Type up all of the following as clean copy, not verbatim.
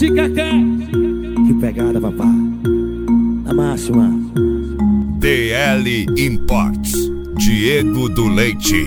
MC Kaká. Que pegada, papá. Na máxima. DL Imports, Diego do Leite.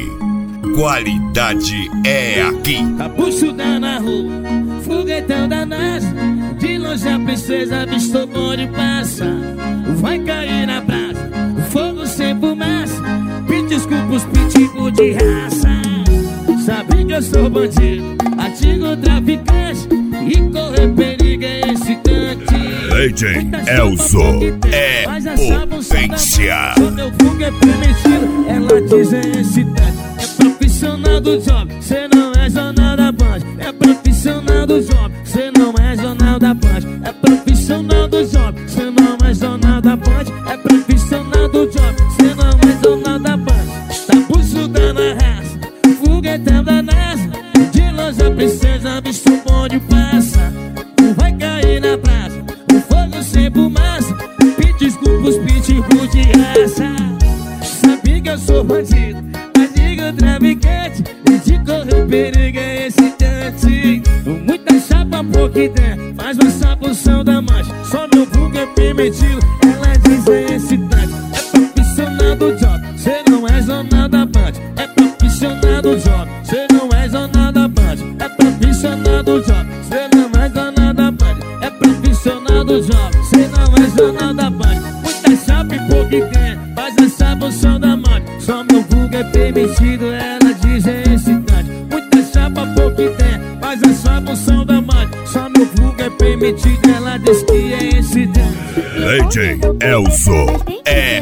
Qualidade é aqui. Capucho da na rua, foguetão da NASA. De longe a princesa avistou o bonde passa. Vai cair na praça, o fogo sem fumaça. Pede desculpa os pitbull de raça. Sabe que eu sou bandido, antigo traficante, e correr perigo é excitante. Leite Elzo é potência. Só meu fogo é permitido, ela diz é excitante. É profissional do job, cê não é jornal da Band. É profissional do job, cê não é jornal da Band. É profissional do job, cê não é jornal da Band. É profissional do job, cê não é jornal da Band. Tá buçudando a raça, foguetão da NASA. De longe a princesa vista o bonde passa. Vai cair na praça, o fogo sem fumaça. Pede desculpa os pitbull de raça. Sabe que eu sou bandido, antigo traficante, e de correr perigo é excitante. Muita chapa pouco ideia, faz passar por som da mancha. Só meu vulgo é permitido, ela diz é excitante. É profissional do job, cê não é jornal da Band. É profissional do job, cê não é jornal da Band. É profissional do job, cê não é jornal da Band. É profissional do job, cê não é jornal da Band. Muita chapa e pouco ideia, faz passar por som da mancha. Só meu vulgo é permitido, ela diz é excitante. Muita chapa, pouco ideia, faz passar por som da mancha. Só meu vulgo é permitido, ela diz que é excitante. Leite Elzo é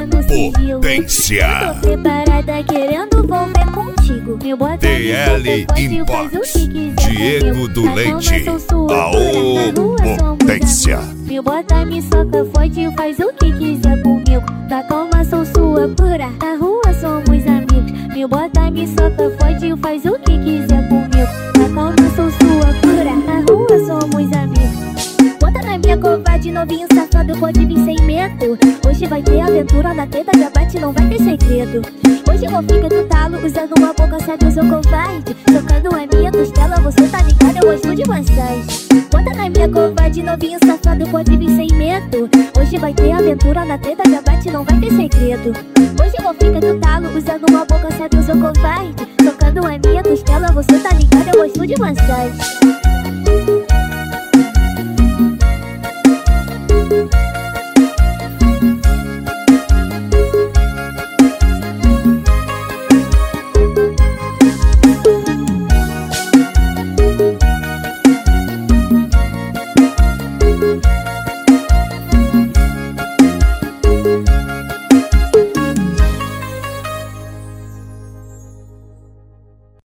potência. Tô preparada querendo volver contigo. Me bota DL Imports, Diego do Leite. Aô, potência. Me bota, me soca, fode, faz o que quiser comigo. Na calma sou sua pura, na rua somos amigos. Me bota, me soca, fode, faz o que quiser comigo. Na calma sou sua pura, na rua somos amigos. Bota na minha covarde, novinho safado, pode vir sem medo. Hoje vai ter aventura na teta, já bate, não vai ter segredo. Hoje eu vou ficar do talo, usando uma boca, sabe, eu sou covarde. Tocando a minha costela, você tá ligado, eu gosto de massagem. Bota na minha covarde, novinho safado, pode vir sem medo. Hoje vai ter aventura na teta, já bate, não vai ter segredo. Hoje eu vou ficar do talo, usando uma boca, sabe, eu sou covarde. Tocando a minha costela, você tá ligado, eu gosto de massagem.